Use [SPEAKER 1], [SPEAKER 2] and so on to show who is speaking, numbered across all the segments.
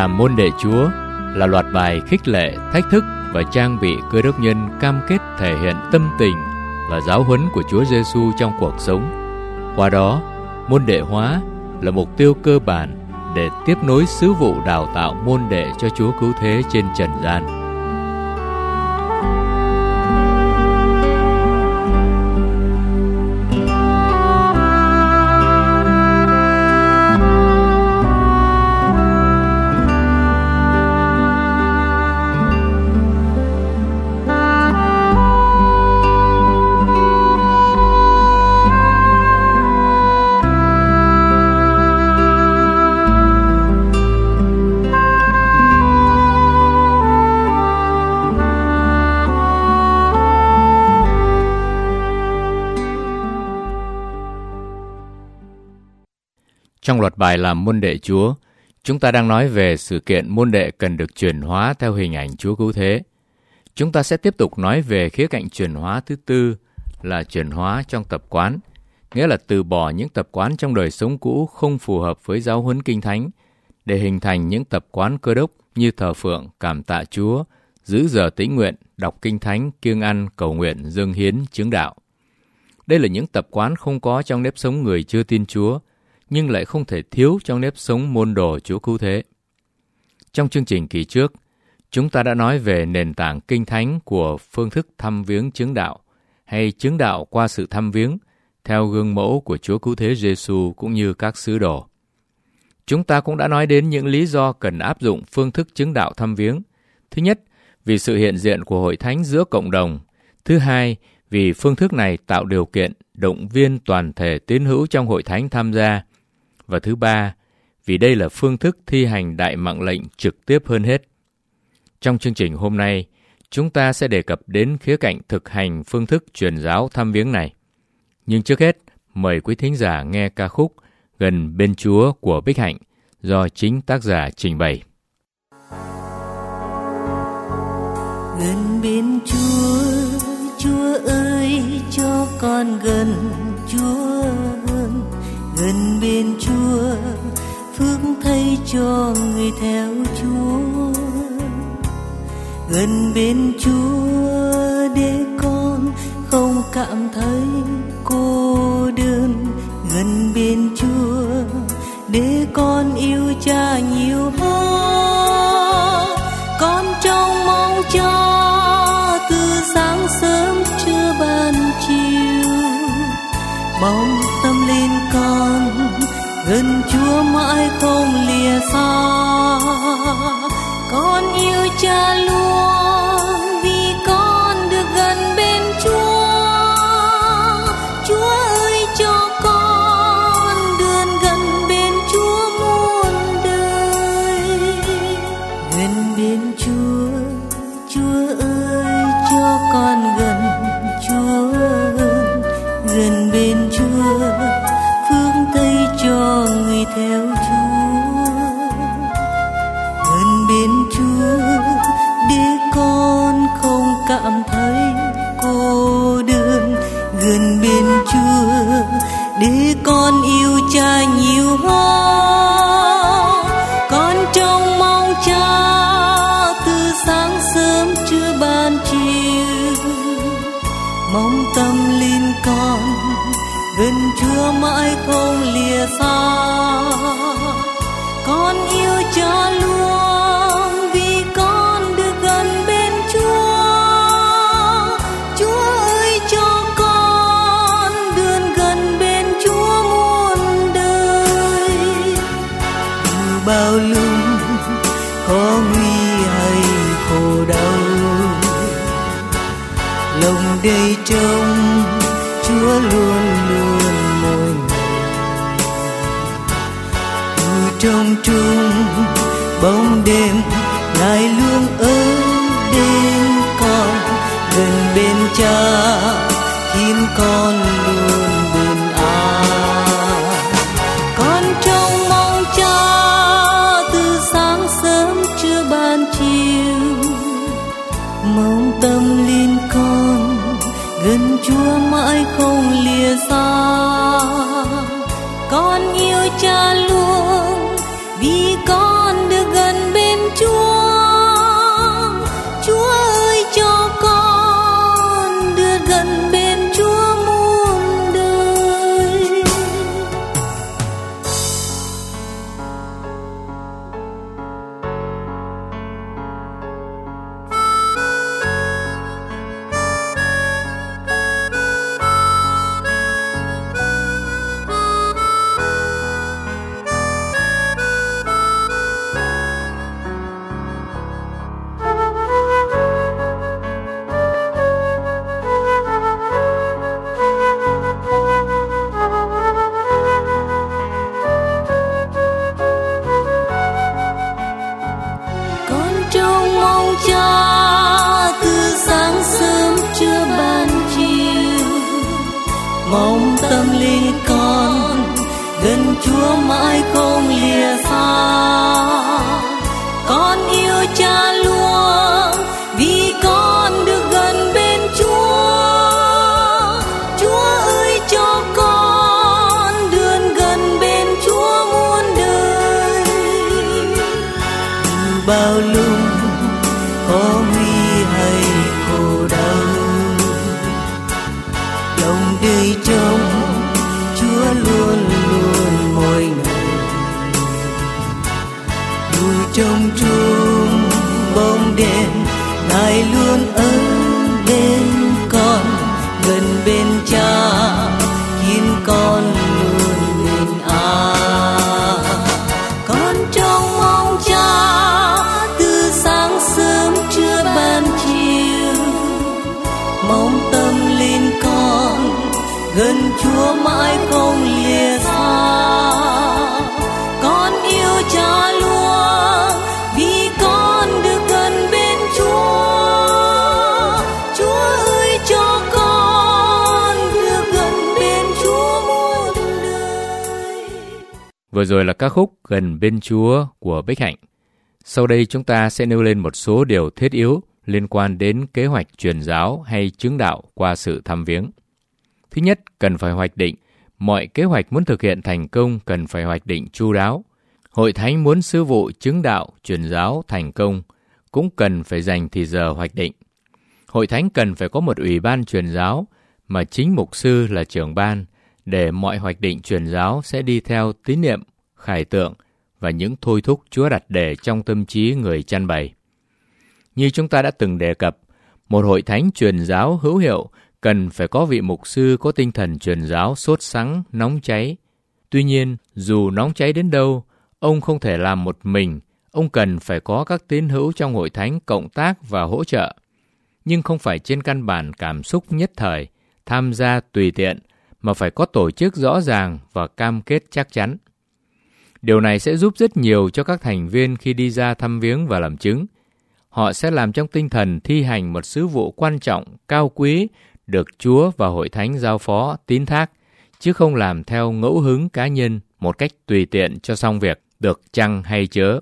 [SPEAKER 1] Làm môn đệ Chúa là loạt bài khích lệ, thách thức và trang bị Cơ đốc nhân cam kết thể hiện tâm tình và giáo huấn của Chúa Giêsu trong cuộc sống. Qua đó, môn đệ hóa là mục tiêu cơ bản để tiếp nối sứ vụ đào tạo môn đệ cho Chúa Cứu Thế trên trần gian. Trong loạt bài làm môn đệ Chúa, chúng ta đang nói về sự kiện môn đệ cần được chuyển hóa theo hình ảnh Chúa Cứu Thế. Chúng ta sẽ tiếp tục nói về khía cạnh chuyển hóa thứ tư là chuyển hóa trong tập quán, nghĩa là từ bỏ những tập quán trong đời sống cũ không phù hợp với giáo huấn Kinh Thánh để hình thành những tập quán Cơ đốc như thờ phượng, cảm tạ Chúa, giữ giờ tĩnh nguyện, đọc Kinh Thánh, kiêng ăn, cầu nguyện, dâng hiến, chứng đạo. Đây là những tập quán không có trong nếp sống người chưa tin Chúa, nhưng lại không thể thiếu trong nếp sống môn đồ Chúa Cứu Thế. Trong chương trình kỳ trước, chúng ta đã nói về nền tảng Kinh Thánh của phương thức thăm viếng chứng đạo, hay chứng đạo qua sự thăm viếng, theo gương mẫu của Chúa Cứu Thế Giêsu cũng như các sứ đồ. Chúng ta cũng đã nói đến những lý do cần áp dụng phương thức chứng đạo thăm viếng. Thứ nhất, vì sự hiện diện của Hội Thánh giữa cộng đồng. Thứ hai, vì phương thức này tạo điều kiện, động viên toàn thể tín hữu trong Hội Thánh tham gia. Và thứ ba, vì đây là phương thức thi hành đại mạng lệnh trực tiếp hơn hết. Trong chương trình hôm nay, chúng ta sẽ đề cập đến khía cạnh thực hành phương thức truyền giáo thăm viếng này. Nhưng trước hết, mời quý thính giả nghe ca khúc Gần bên Chúa của Bích Hạnh do chính tác giả trình bày.
[SPEAKER 2] Gần bên Chúa, Chúa ơi cho con gần Chúa hơn. Gần bên Chúa, phước thay cho người theo Chúa. Gần bên Chúa để con không cảm thấy cô đơn. Gần bên Chúa để con yêu Cha nhiều hơn. Con trông mong cho từ sáng sớm trưa ban chiều. Bóng tâm linh con gần Chúa mãi không lìa xa. Con yêu Cha luôn vì con được gần bên Chúa. Chúa ơi cho con đường gần bên Chúa muôn đời. Gần bên Chúa, Chúa ơi cho con gần Chúa hơn. Gần bên Chúa, phước thay cho người theo Chúa. Gần bên Chúa để con không cảm thấy cô đơn. Gần bên Chúa để con yêu Cha nhiều hơn. Con trông mong Cha từ sáng sớm trưa ban chiều. Mong tâm linh con gần Chúa mãi không lìa xa. Con yêu Cha luôn vì con được gần bên Chúa. Chúa ơi cho con đường gần bên Chúa muôn đời. Từ bao lúc có nguy hay khổ đau, lòng đầy trông Chúa luôn luôn mỗi ngày. Từ trong chung bóng đêm Ngài luôn ở bên con. Gần bên Cha khiến con luôn bình an. Con trông mong Cha từ sáng sớm trưa ban chiều. Mong tâm linh con gần Chúa mãi không lìa xa. Con yêu Cha luôn vì con được gần bên mong tâm linh con gần Chúa mãi không lìa xa. Con yêu Cha luôn vì con được gần bên Chúa. Chúa ơi cho con đường gần bên Chúa muôn đời. Từ bao lúc có nguy hay khổ đau, lòng đời trông Chúa luôn luôn mỗi ngày. Dù trong chung bóng đêm, Ngài luôn ở bên con, gần bên Cha khiến con luôn bình an. Con trông mong Cha từ sáng sớm trưa ban chiều, mong tâm linh con gần Chúa mãi không lìa xa. Con yêu Cha luôn vì con được gần bên Chúa. Chúa ơi cho con được gần bên Chúa muôn đời.
[SPEAKER 1] Vừa rồi là ca khúc Gần bên Chúa của Bích Hạnh. Sau đây chúng ta sẽ nêu lên một số điều thiết yếu liên quan đến kế hoạch truyền giáo hay chứng đạo qua sự thăm viếng. Thứ nhất, cần phải hoạch định. Mọi kế hoạch muốn thực hiện thành công cần phải hoạch định chu đáo. Hội thánh muốn sứ vụ chứng đạo, truyền giáo thành công cũng cần phải dành thời giờ hoạch định. Hội thánh cần phải có một ủy ban truyền giáo mà chính mục sư là trưởng ban, để mọi hoạch định truyền giáo sẽ đi theo tín niệm, khải tượng và những thôi thúc Chúa đặt để trong tâm trí người chăn bày. Như chúng ta đã từng đề cập, một hội thánh truyền giáo hữu hiệu cần phải có vị mục sư có tinh thần truyền giáo sốt sắng, nóng cháy. Tuy nhiên, dù nóng cháy đến đâu, ông không thể làm một mình, ông cần phải có các tín hữu trong hội thánh cộng tác và hỗ trợ. Nhưng không phải trên căn bản cảm xúc nhất thời, tham gia tùy tiện, mà phải có tổ chức rõ ràng và cam kết chắc chắn. Điều này sẽ giúp rất nhiều cho các thành viên khi đi ra thăm viếng và làm chứng. Họ sẽ làm trong tinh thần thi hành một sứ vụ quan trọng, cao quý, được Chúa và hội thánh giao phó, tín thác, chứ không làm theo ngẫu hứng cá nhân một cách tùy tiện cho xong việc, được chăng hay chớ.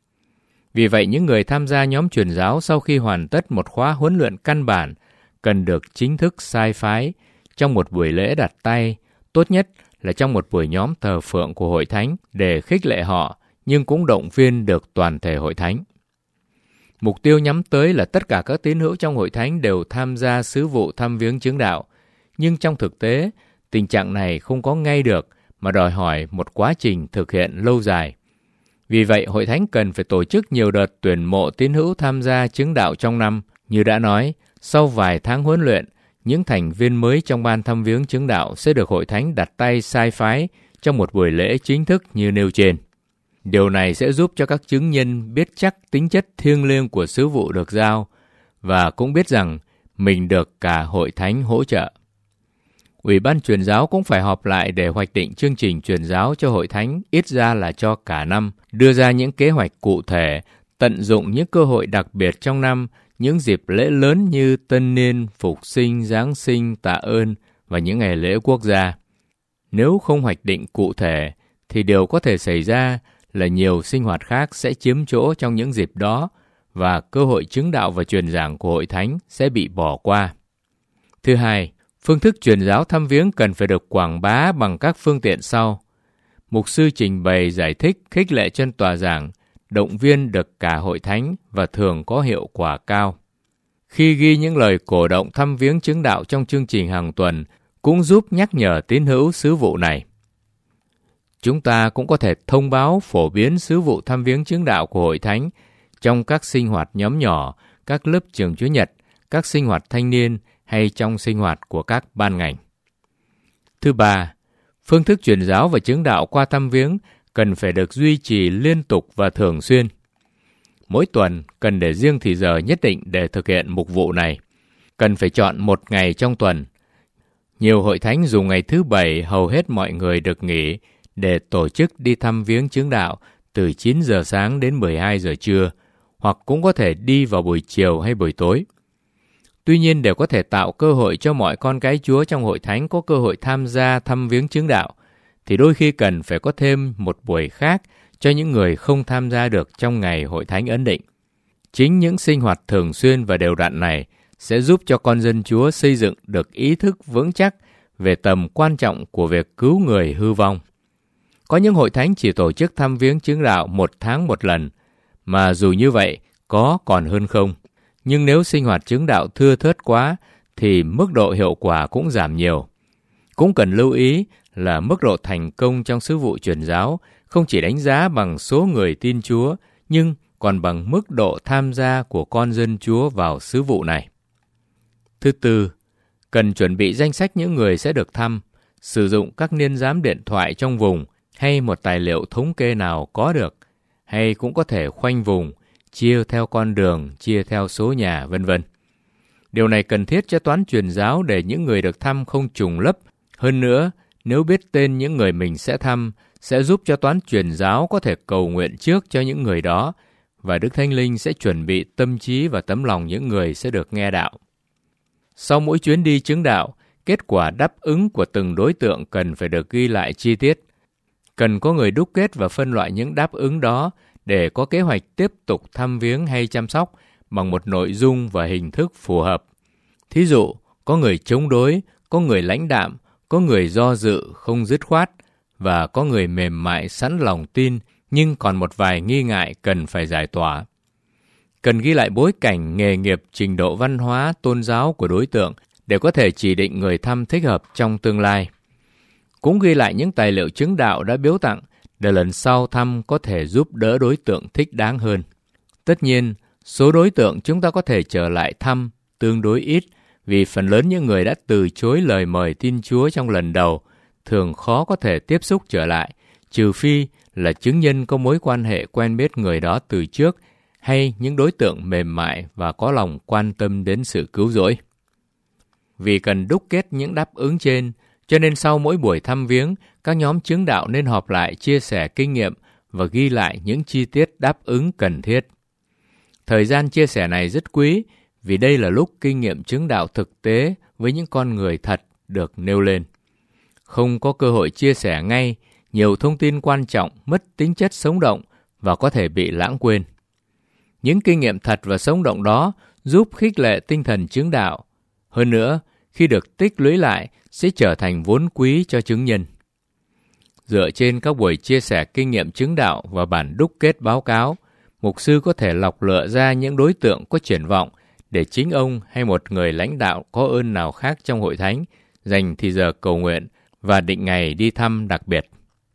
[SPEAKER 1] Vì vậy, những người tham gia nhóm truyền giáo sau khi hoàn tất một khóa huấn luyện căn bản cần được chính thức sai phái trong một buổi lễ đặt tay, tốt nhất là trong một buổi nhóm thờ phượng của hội thánh để khích lệ họ, nhưng cũng động viên được toàn thể hội thánh. Mục tiêu nhắm tới là tất cả các tín hữu trong hội thánh đều tham gia sứ vụ thăm viếng chứng đạo, nhưng trong thực tế, tình trạng này không có ngay được mà đòi hỏi một quá trình thực hiện lâu dài. Vì vậy, hội thánh cần phải tổ chức nhiều đợt tuyển mộ tín hữu tham gia chứng đạo trong năm. Như đã nói, sau vài tháng huấn luyện, những thành viên mới trong ban thăm viếng chứng đạo sẽ được hội thánh đặt tay sai phái trong một buổi lễ chính thức như nêu trên. Điều này sẽ giúp cho các chứng nhân biết chắc tính chất thiêng liêng của sứ vụ được giao và cũng biết rằng mình được cả hội thánh hỗ trợ. Ủy ban truyền giáo cũng phải họp lại để hoạch định chương trình truyền giáo cho hội thánh, ít ra là cho cả năm, đưa ra những kế hoạch cụ thể, tận dụng những cơ hội đặc biệt trong năm, những dịp lễ lớn như Tân Niên, Phục Sinh, Giáng sinh, Tạ ơn và những ngày lễ quốc gia. Nếu không hoạch định cụ thể, thì điều có thể xảy ra là nhiều sinh hoạt khác sẽ chiếm chỗ trong những dịp đó và cơ hội chứng đạo và truyền giảng của hội thánh sẽ bị bỏ qua. Thứ hai, phương thức truyền giáo thăm viếng cần phải được quảng bá bằng các phương tiện sau. Mục sư trình bày giải thích, khích lệ trên tòa giảng, động viên được cả hội thánh và thường có hiệu quả cao. Khi ghi những lời cổ động thăm viếng chứng đạo trong chương trình hàng tuần cũng giúp nhắc nhở tín hữu sứ vụ này. Chúng ta cũng có thể thông báo phổ biến sứ vụ thăm viếng chứng đạo của hội thánh trong các sinh hoạt nhóm nhỏ, các lớp trường Chúa Nhật, các sinh hoạt thanh niên hay trong sinh hoạt của các ban ngành. Thứ ba, phương thức truyền giáo và chứng đạo qua thăm viếng cần phải được duy trì liên tục và thường xuyên. Mỗi tuần cần để riêng thời giờ nhất định để thực hiện mục vụ này. Cần phải chọn một ngày trong tuần. Nhiều hội thánh dùng ngày thứ Bảy hầu hết mọi người được nghỉ để tổ chức đi thăm viếng chứng đạo từ 9 giờ sáng đến 12 giờ trưa, hoặc cũng có thể đi vào buổi chiều hay buổi tối. Tuy nhiên, để có thể tạo cơ hội cho mọi con cái Chúa trong hội thánh có cơ hội tham gia thăm viếng chứng đạo, thì đôi khi cần phải có thêm một buổi khác cho những người không tham gia được trong ngày hội thánh ấn định. Chính những sinh hoạt thường xuyên và đều đặn này sẽ giúp cho con dân Chúa xây dựng được ý thức vững chắc về tầm quan trọng của việc cứu người hư vong. Có những hội thánh chỉ tổ chức thăm viếng chứng đạo 1 tháng 1 lần, mà dù như vậy có còn hơn không. Nhưng nếu sinh hoạt chứng đạo thưa thớt quá thì mức độ hiệu quả cũng giảm nhiều. Cũng cần lưu ý là mức độ thành công trong sứ vụ truyền giáo không chỉ đánh giá bằng số người tin Chúa, nhưng còn bằng mức độ tham gia của con dân Chúa vào sứ vụ này. Thứ tư, cần chuẩn bị danh sách những người sẽ được thăm, sử dụng các niên giám điện thoại trong vùng hay một tài liệu thống kê nào có được, hay cũng có thể khoanh vùng, chia theo con đường, chia theo số nhà, vân vân. Điều này cần thiết cho toán truyền giáo để những người được thăm không trùng lấp. Hơn nữa, nếu biết tên những người mình sẽ thăm, sẽ giúp cho toán truyền giáo có thể cầu nguyện trước cho những người đó, và Đức Thánh Linh sẽ chuẩn bị tâm trí và tấm lòng những người sẽ được nghe đạo. Sau mỗi chuyến đi chứng đạo, kết quả đáp ứng của từng đối tượng cần phải được ghi lại chi tiết. Cần có người đúc kết và phân loại những đáp ứng đó để có kế hoạch tiếp tục thăm viếng hay chăm sóc bằng một nội dung và hình thức phù hợp. Thí dụ, có người chống đối, có người lãnh đạm, có người do dự không dứt khoát, và có người mềm mại sẵn lòng tin nhưng còn một vài nghi ngại cần phải giải tỏa. Cần ghi lại bối cảnh, nghề nghiệp, trình độ văn hóa, tôn giáo của đối tượng để có thể chỉ định người thăm thích hợp trong tương lai. Cũng ghi lại những tài liệu chứng đạo đã biếu tặng để lần sau thăm có thể giúp đỡ đối tượng thích đáng hơn. Tất nhiên, số đối tượng chúng ta có thể trở lại thăm tương đối ít vì phần lớn những người đã từ chối lời mời tin Chúa trong lần đầu thường khó có thể tiếp xúc trở lại, trừ phi là chứng nhân có mối quan hệ quen biết người đó từ trước hay những đối tượng mềm mại và có lòng quan tâm đến sự cứu rỗi. Vì cần đúc kết những đáp ứng trên, cho nên sau mỗi buổi thăm viếng, các nhóm chứng đạo nên họp lại chia sẻ kinh nghiệm và ghi lại những chi tiết đáp ứng cần thiết. Thời gian chia sẻ này rất quý vì đây là lúc kinh nghiệm chứng đạo thực tế với những con người thật được nêu lên. Không có cơ hội chia sẻ ngay, nhiều thông tin quan trọng mất tính chất sống động và có thể bị lãng quên. Những kinh nghiệm thật và sống động đó giúp khích lệ tinh thần chứng đạo. Hơn nữa, khi được tích lũy lại, sẽ trở thành vốn quý cho chứng nhân. Dựa trên các buổi chia sẻ kinh nghiệm chứng đạo và bản đúc kết báo cáo, mục sư có thể lọc lựa ra những đối tượng có triển vọng để chính ông hay một người lãnh đạo có ơn nào khác trong hội thánh dành thì giờ cầu nguyện và định ngày đi thăm đặc biệt.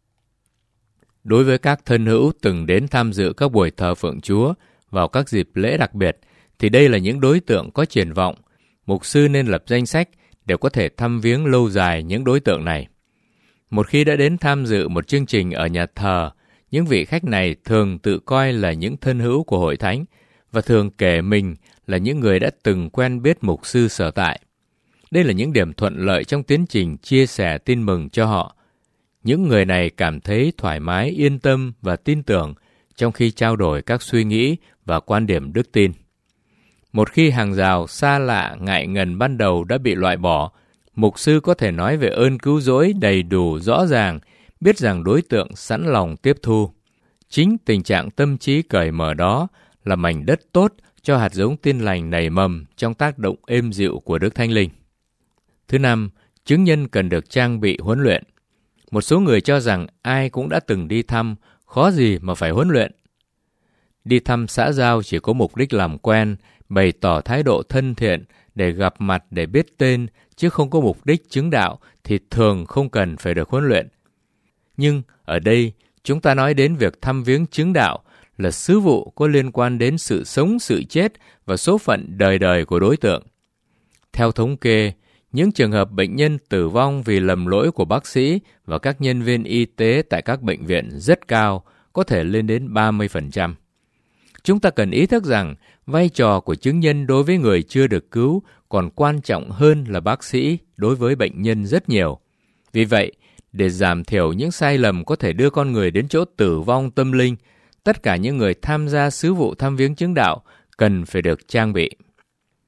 [SPEAKER 1] Đối với các thân hữu từng đến tham dự các buổi thờ phượng Chúa vào các dịp lễ đặc biệt, thì đây là những đối tượng có triển vọng. Mục sư nên lập danh sách để có thể thăm viếng lâu dài những đối tượng này. Một khi đã đến tham dự một chương trình ở nhà thờ, những vị khách này thường tự coi là những thân hữu của hội thánh và thường kể mình là những người đã từng quen biết mục sư sở tại. Đây là những điểm thuận lợi trong tiến trình chia sẻ tin mừng cho họ. Những người này cảm thấy thoải mái, yên tâm và tin tưởng trong khi trao đổi các suy nghĩ và quan điểm đức tin. Một khi hàng rào xa lạ, ngại ngần ban đầu đã bị loại bỏ, mục sư có thể nói về ơn cứu rỗi đầy đủ rõ ràng, biết rằng đối tượng sẵn lòng tiếp thu. Chính tình trạng tâm trí cởi mở đó là mảnh đất tốt cho hạt giống tin lành nảy mầm trong tác động êm dịu của Đức Thánh Linh. Thứ năm, chứng nhân cần được trang bị huấn luyện. Một số người cho rằng ai cũng đã từng đi thăm, khó gì mà phải huấn luyện. Đi thăm xã giao chỉ có mục đích làm quen, bày tỏ thái độ thân thiện để gặp mặt để biết tên, chứ không có mục đích chứng đạo thì thường không cần phải được huấn luyện. Nhưng ở đây, chúng ta nói đến việc thăm viếng chứng đạo là sứ vụ có liên quan đến sự sống, sự chết và số phận đời đời của đối tượng. Theo thống kê, những trường hợp bệnh nhân tử vong vì lầm lỗi của bác sĩ và các nhân viên y tế tại các bệnh viện rất cao, có thể lên đến 30%. Chúng ta cần ý thức rằng vai trò của chứng nhân đối với người chưa được cứu còn quan trọng hơn là bác sĩ đối với bệnh nhân rất nhiều. Vì vậy, để giảm thiểu những sai lầm có thể đưa con người đến chỗ tử vong tâm linh, tất cả những người tham gia sứ vụ thăm viếng chứng đạo cần phải được trang bị.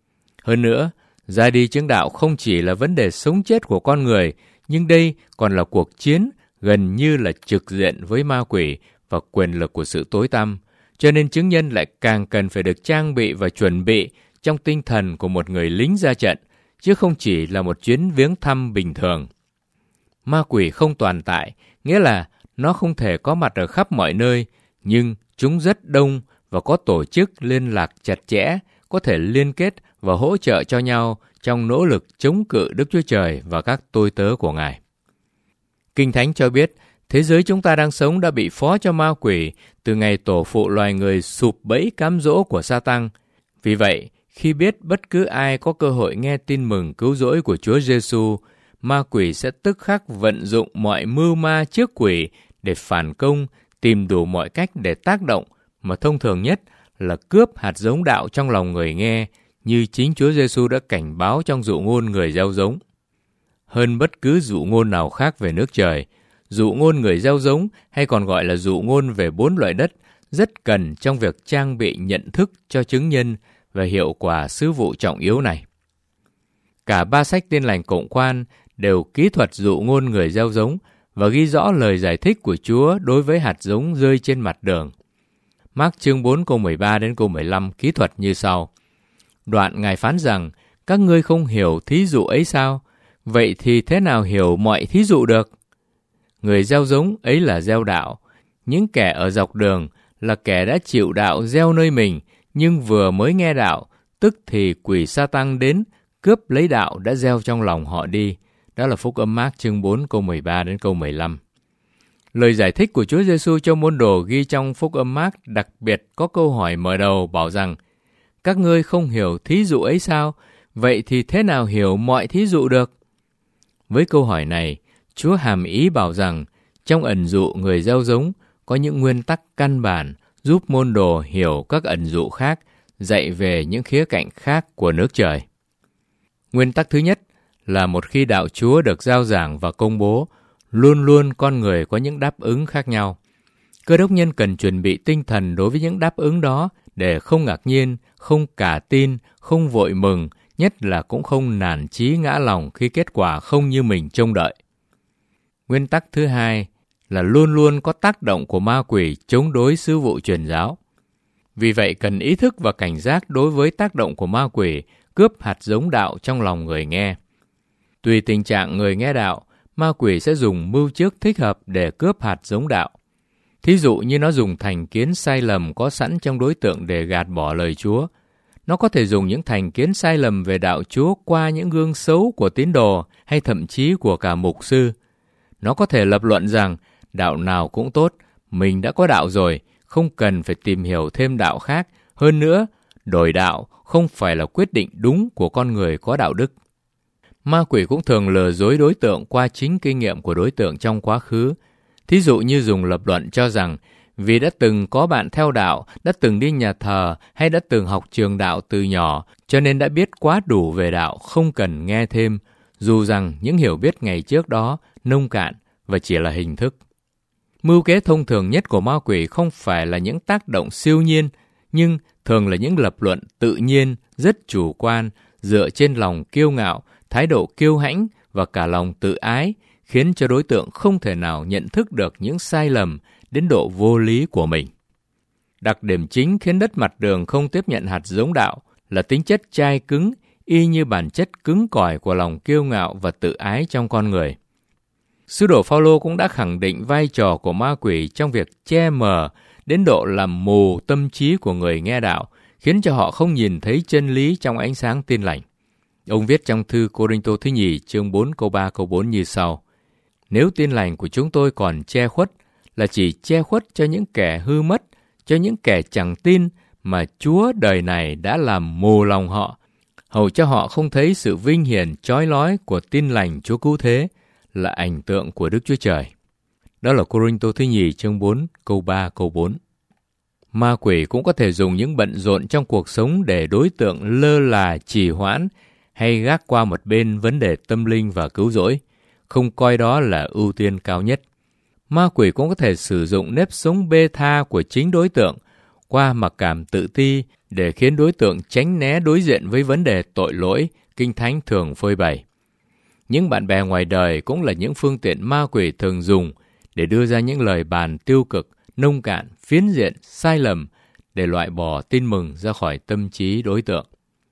[SPEAKER 1] Hơn nữa, ra đi chứng đạo không chỉ là vấn đề sống chết của con người, nhưng đây còn là cuộc chiến gần như là trực diện với ma quỷ và quyền lực của sự tối tăm. Cho nên chứng nhân lại càng cần phải được trang bị và chuẩn bị trong tinh thần của một người lính ra trận, chứ không chỉ là một chuyến viếng thăm bình thường. Ma quỷ không toàn tại, nghĩa là nó không thể có mặt ở khắp mọi nơi, nhưng chúng rất đông và có tổ chức liên lạc chặt chẽ, có thể liên kết và hỗ trợ cho nhau trong nỗ lực chống cự Đức Chúa Trời và các tôi tớ của Ngài. Kinh Thánh cho biết, thế giới chúng ta đang sống đã bị phó cho ma quỷ từ ngày tổ phụ loài người sụp bẫy cám dỗ của Sa-tăng. Vì vậy, khi biết bất cứ ai có cơ hội nghe tin mừng cứu rỗi của Chúa Giêsu, ma quỷ sẽ tức khắc vận dụng mọi mưu ma trước quỷ để phản công, tìm đủ mọi cách để tác động, mà thông thường nhất là cướp hạt giống đạo trong lòng người nghe, như chính Chúa Giêsu đã cảnh báo trong dụ ngôn người gieo giống. Hơn bất cứ dụ ngôn nào khác về nước trời, dụ ngôn người gieo giống hay còn gọi là dụ ngôn về 4 loại đất rất cần trong việc trang bị nhận thức cho chứng nhân và hiệu quả sứ vụ trọng yếu này. Cả 3 sách Tin lành cộng quan đều kỹ thuật dụ ngôn người gieo giống và ghi rõ lời giải thích của Chúa đối với hạt giống rơi trên mặt đường. Mác chương 4 câu 13 đến câu 15 kỹ thuật như sau. Đoạn Ngài phán rằng, các ngươi không hiểu thí dụ ấy sao? Vậy thì thế nào hiểu mọi thí dụ được? Người gieo giống ấy là gieo đạo. Những kẻ ở dọc đường là kẻ đã chịu đạo gieo nơi mình, nhưng vừa mới nghe đạo, tức thì quỷ Sa-tăng đến, cướp lấy đạo đã gieo trong lòng họ đi. Đó là Phúc âm Mác chương 4 câu 13 đến câu 15. Lời giải thích của Chúa Giêsu cho môn đồ ghi trong Phúc âm Mác đặc biệt có câu hỏi mở đầu bảo rằng, các ngươi không hiểu thí dụ ấy sao? Vậy thì thế nào hiểu mọi thí dụ được? Với câu hỏi này, Chúa hàm ý bảo rằng trong ẩn dụ người gieo giống có những nguyên tắc căn bản giúp môn đồ hiểu các ẩn dụ khác, dạy về những khía cạnh khác của nước trời. Nguyên tắc thứ nhất là một khi đạo Chúa được rao giảng và công bố, luôn luôn con người có những đáp ứng khác nhau. Cơ đốc nhân cần chuẩn bị tinh thần đối với những đáp ứng đó để không ngạc nhiên, không cả tin, không vội mừng, nhất là cũng không nản chí ngã lòng khi kết quả không như mình trông đợi. Nguyên tắc thứ hai là luôn luôn có tác động của ma quỷ chống đối sứ vụ truyền giáo. Vì vậy cần ý thức và cảnh giác đối với tác động của ma quỷ cướp hạt giống đạo trong lòng người nghe. Tùy tình trạng người nghe đạo, ma quỷ sẽ dùng mưu trước thích hợp để cướp hạt giống đạo. Thí dụ như nó dùng thành kiến sai lầm có sẵn trong đối tượng để gạt bỏ lời Chúa. Nó có thể dùng những thành kiến sai lầm về đạo Chúa qua những gương xấu của tín đồ hay thậm chí của cả mục sư. Nó có thể lập luận rằng đạo nào cũng tốt, mình đã có đạo rồi, không cần phải tìm hiểu thêm đạo khác. Hơn nữa, đổi đạo không phải là quyết định đúng của con người có đạo đức. Ma quỷ cũng thường lừa dối đối tượng qua chính kinh nghiệm của đối tượng trong quá khứ. Thí dụ như dùng lập luận cho rằng vì đã từng có bạn theo đạo, đã từng đi nhà thờ hay đã từng học trường đạo từ nhỏ, cho nên đã biết quá đủ về đạo, không cần nghe thêm, dù rằng những hiểu biết ngày trước đó nông cạn và chỉ là hình thức. Mưu kế thông thường nhất của ma quỷ không phải là những tác động siêu nhiên, nhưng thường là những lập luận tự nhiên, rất chủ quan, dựa trên lòng kiêu ngạo, thái độ kiêu hãnh và cả lòng tự ái, khiến cho đối tượng không thể nào nhận thức được những sai lầm đến độ vô lý của mình. Đặc điểm chính khiến đất mặt đường không tiếp nhận hạt giống đạo là tính chất chai cứng, y như bản chất cứng cỏi của lòng kiêu ngạo và tự ái trong con người. Sứ đồ Phao-lô cũng đã khẳng định vai trò của ma quỷ trong việc che mờ đến độ làm mù tâm trí của người nghe đạo, khiến cho họ không nhìn thấy chân lý trong ánh sáng tin lành. Ông viết trong thư Cô-rinh-tô thứ nhì chương 4 câu 3 câu 4 như sau: Nếu tin lành của chúng tôi còn che khuất, là chỉ che khuất cho những kẻ hư mất, cho những kẻ chẳng tin, mà Chúa đời này đã làm mù lòng họ, hầu cho họ không thấy sự vinh hiển chói lói của tin lành Chúa cứu thế, là ảnh tượng của Đức Chúa Trời. Đó là Cô-rinh-tô thứ nhì chương 4 câu 3 câu 4. Ma quỷ cũng có thể dùng những bận rộn trong cuộc sống để đối tượng lơ là trì hoãn hay gác qua một bên vấn đề tâm linh và cứu rỗi, không coi đó là ưu tiên cao nhất. Ma quỷ cũng có thể sử dụng nếp sống bê tha của chính đối tượng, qua mặc cảm tự ti để khiến đối tượng tránh né đối diện với vấn đề tội lỗi, Kinh Thánh thường phơi bày. Những bạn bè ngoài đời cũng là những phương tiện ma quỷ thường dùng để đưa ra những lời bàn tiêu cực, nông cạn, phiến diện, sai lầm để loại bỏ tin mừng ra khỏi tâm trí đối tượng.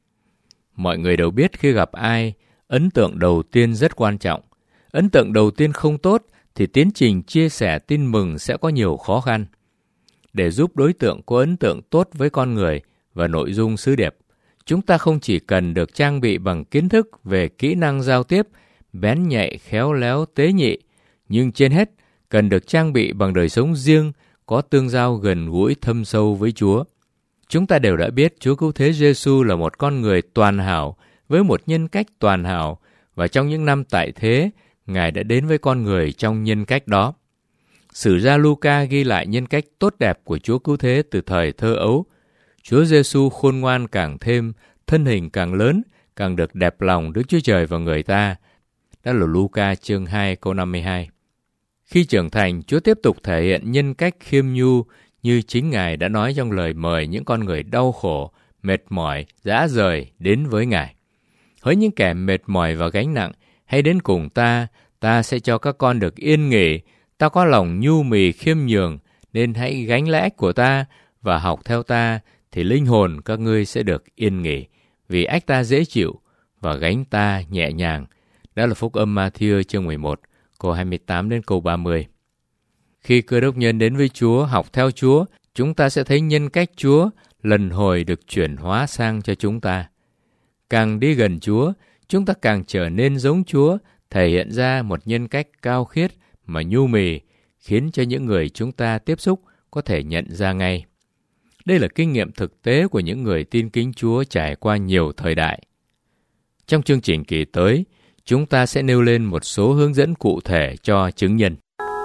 [SPEAKER 1] Mọi người đều biết khi gặp ai, ấn tượng đầu tiên rất quan trọng. Ấn tượng đầu tiên không tốt thì tiến trình chia sẻ tin mừng sẽ có nhiều khó khăn. Để giúp đối tượng có ấn tượng tốt với con người và nội dung sứ điệp, chúng ta không chỉ cần được trang bị bằng kiến thức về kỹ năng giao tiếp, bén nhạy, khéo léo, tế nhị, nhưng trên hết cần được trang bị bằng đời sống riêng, có tương giao gần gũi thâm sâu với Chúa. Chúng ta đều đã biết Chúa Cứu Thế Giêsu là một con người toàn hảo với một nhân cách toàn hảo, và trong những năm tại thế, Ngài đã đến với con người trong nhân cách đó. Sử gia Luca ghi lại nhân cách tốt đẹp của Chúa Cứu Thế từ thời thơ ấu. Chúa Giêsu khôn ngoan càng thêm, thân hình càng lớn, càng được đẹp lòng Đức Chúa Trời và người ta. Đó là Luca chương 2 câu 52. Khi trưởng thành, Chúa tiếp tục thể hiện nhân cách khiêm nhu như chính Ngài đã nói trong lời mời những con người đau khổ, mệt mỏi, rã rời đến với Ngài. Hỡi những kẻ mệt mỏi và gánh nặng, hãy đến cùng ta sẽ cho các con được yên nghỉ. Ta có lòng nhu mì khiêm nhường, nên hãy gánh lấy ách của ta và học theo ta, thì linh hồn các ngươi sẽ được yên nghỉ. Vì ách ta dễ chịu và gánh ta nhẹ nhàng. Đó là Phúc âm Ma-thi-ơ chương 11, câu 28 đến câu 30. Khi Cơ Đốc nhân đến với Chúa, học theo Chúa, chúng ta sẽ thấy nhân cách Chúa lần hồi được chuyển hóa sang cho chúng ta. Càng đi gần Chúa, chúng ta càng trở nên giống Chúa, thể hiện ra một nhân cách cao khiết mà nhu mì, khiến cho những người chúng ta tiếp xúc có thể nhận ra ngay. Đây là kinh nghiệm thực tế của những người tin kính Chúa trải qua nhiều thời đại. Trong chương trình kỳ tới, chúng ta sẽ nêu lên một số hướng dẫn cụ thể cho chứng nhân.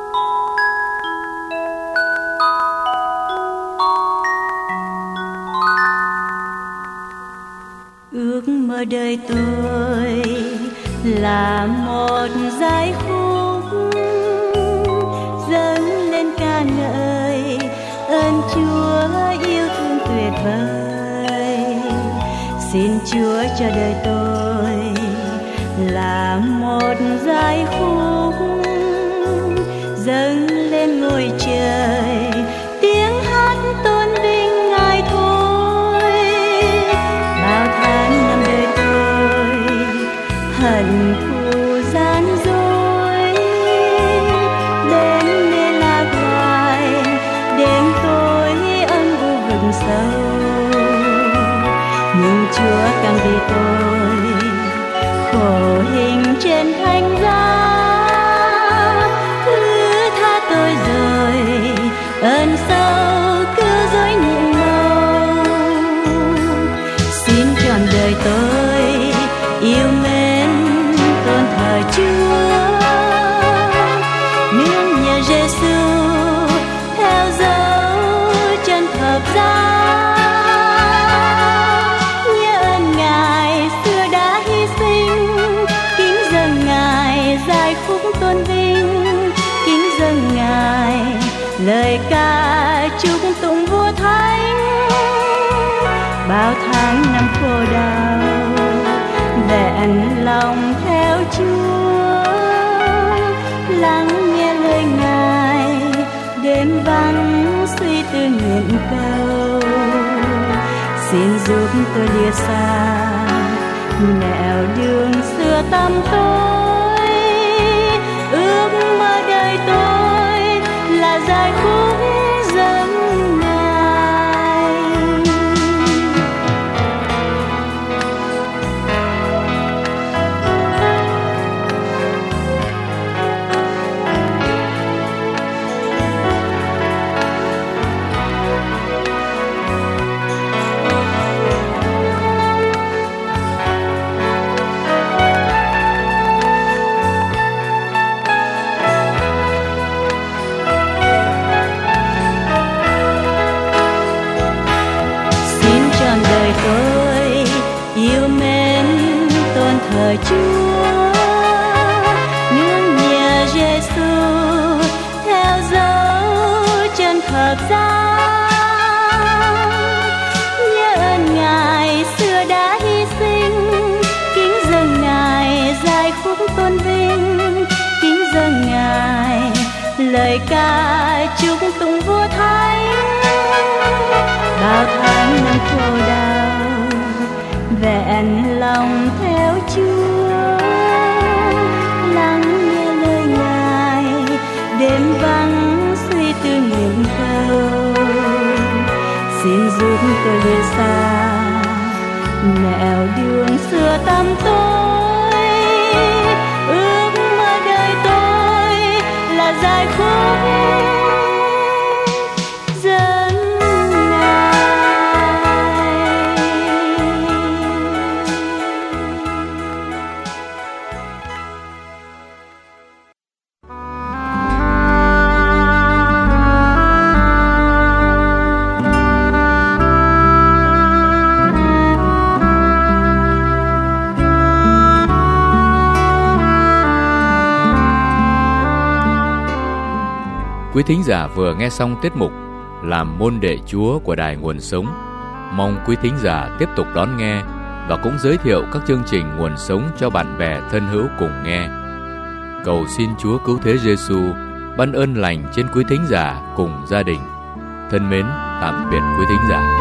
[SPEAKER 2] Ước mơ đời tôi là một giai khúc dâng lên ca ngợi ơn Chúa yêu thương tuyệt vời. Xin Chúa cho đời tôi là một giai khúc dâng lên ngôi trời, tiếng hát tôn vinh Ngài thôi. Bao tháng năm đời tôi hận thù gian dối, đêm mê lạc loài, đêm tối âm u vực sâu. Nhưng Chúa càng vì tôi khổ hình trên thánh giá, thứ tha tôi rồi ơn sâu cứ dối nhiệm màu. Xin trọn đời tôi yêu mến tôn thờ Chúa, nương nhờ Giêsu theo dấu chân thập giá. Nhớ ơn Ngài xưa đã hy sinh, kính dâng Ngài giai khúc tôn vinh, kính dâng Ngài lời ca chúc tụng vua thánh. Bao tháng năm khổ đau vẹn lòng theo Chúa, lắng nghe lời Ngài đêm vắng suy tư nguyện cầu. Xin giúp tôi lìa xa nẻo đường xưa tăm tối, ước mơ đời tôi là giai khúc dâng Ngài. Tôi yêu mến tôn thờ Chúa, nương nhờ Giêsu theo dấu chân thập giá. lời ca chúc tụng vua thánh. Bao tháng năm khổ đau vẹn lòng theo Chúa, lắng nghe lời Ngài đêm vắng suy tư nguyện cầu. Xin giúp tôi lìa xa nẻo đường xưa tăm tối, ước mơ đời tôi là giai khúc dâng Ngài.
[SPEAKER 1] Quý thính giả vừa nghe xong tiết mục Làm môn đệ Chúa của Đài Nguồn Sống. Mong quý thính giả tiếp tục đón nghe và cũng giới thiệu các chương trình Nguồn Sống cho bạn bè thân hữu cùng nghe. Cầu xin Chúa Cứu Thế Giêsu ban ơn lành trên quý thính giả cùng gia đình. Thân mến, tạm biệt quý thính giả.